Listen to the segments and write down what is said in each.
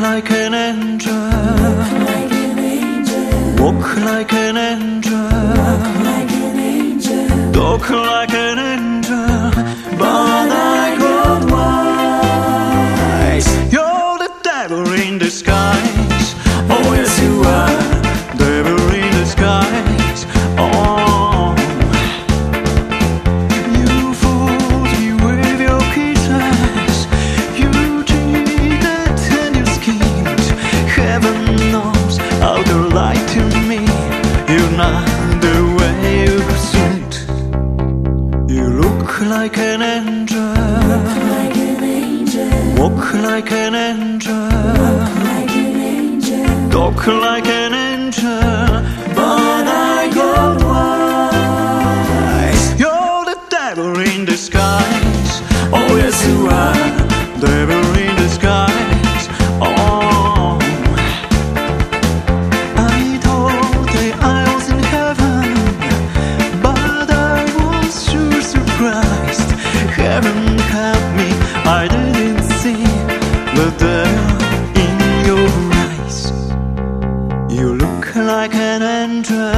like an angel, walk like an angel, talk like an angel, but I got wise. You're the devil in disguise. Oh yes you are, devil in disguise. Oh, you fooled me with your kisses. You cheated and you schemed. Heaven knows how to lie to me. You're not the way you seemed. You look like an angel, walk like an angel, talk like an angel, but I got wise. You're the devil in disguise. Oh yes you are, devil in disguise. Oh, I thought that I was in heaven, but I was sure surprised. Heaven help me, I didn't see the devil in your eyes. You look like an angel,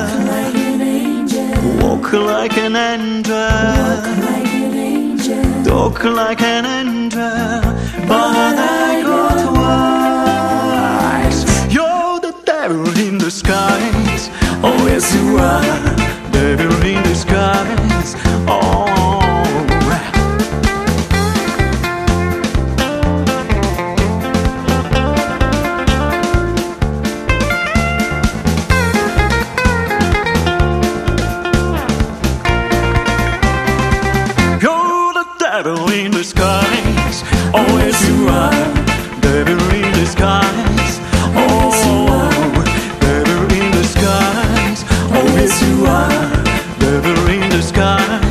walk like an angel, talk like an angel, but I got wise. You're the devil in disguise. Oh yes you are, devil in disguise. Oh, devil in disguise. Oh yes you are, devil in disguise. Oh, devil in disguise. Oh yes you are, devil in disguise.